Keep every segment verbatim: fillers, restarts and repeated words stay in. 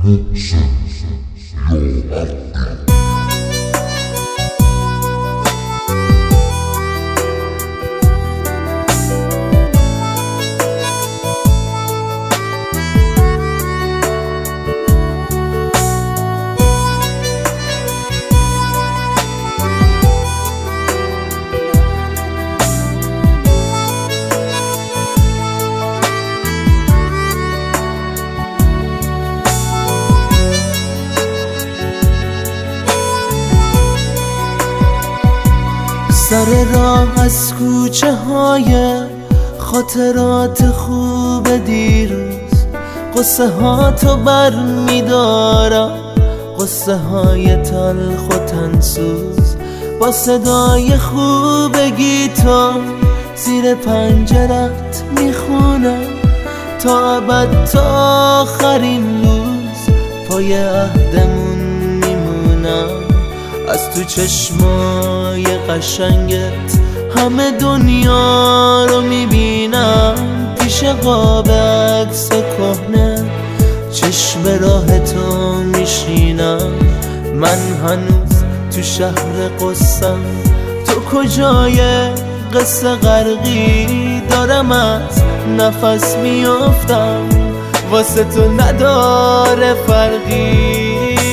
سر راه از کوچه های خاطرات خوب دیروز، قصه ها تو بر می دارم، قصه های تلخ و تنسوز، با صدای خوب گیتار زیر پنجرت می خونم تا ابد، تا آخرین روز پای عهدمون می مونم. از تو چشمای قشنگت همه دنیا رو میبینم، پیش قاب عکس کهنه چشم راه تو میشینم. من هنوز تو شهر قصم، تو کجای قصه غرقی؟ دارم از نفس میافتم، واسه تو نداره فرقی.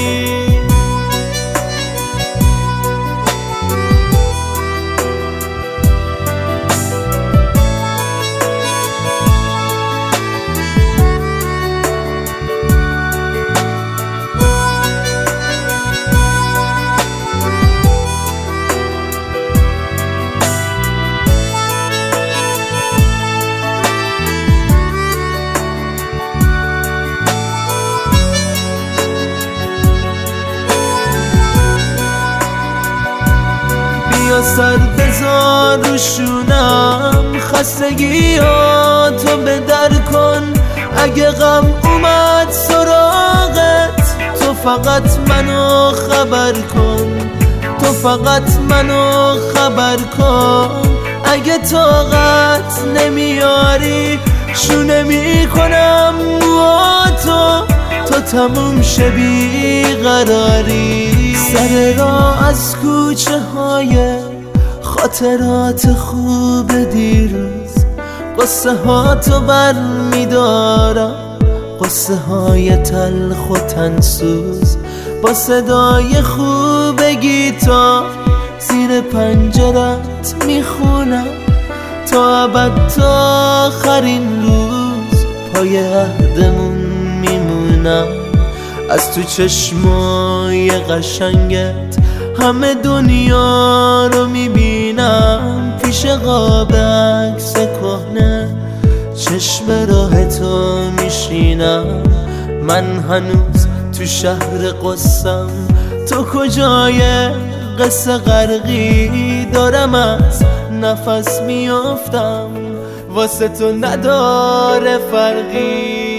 یا سر بذار رو شونم، خستگی ها تو به در کن. اگه غم اومد سراغت، تو فقط منو خبر کن، تو فقط منو خبر کن. اگه طاقت نمیاری شونه میکنم موهاتو، تو تموم شه بیقراری. سر راه از کوچه های خاطرات خوب دیروز، قصه ها تو بر می دارم، قصه های تلخ و تنسوز، با صدای خوب گیتار زیر پنجرت می خونم تا ابد، تا آخرین روز پای عهدمون می مونم. از تو چشمای قشنگت همه دنیا رو میبینم، پیش قاب عکس کهنه چشم راه تو میشینم. من هنوز تو شهر قصم، تو کجای قصه غرقی؟ دارم از نفس میافتم، واسه تو نداره فرقی.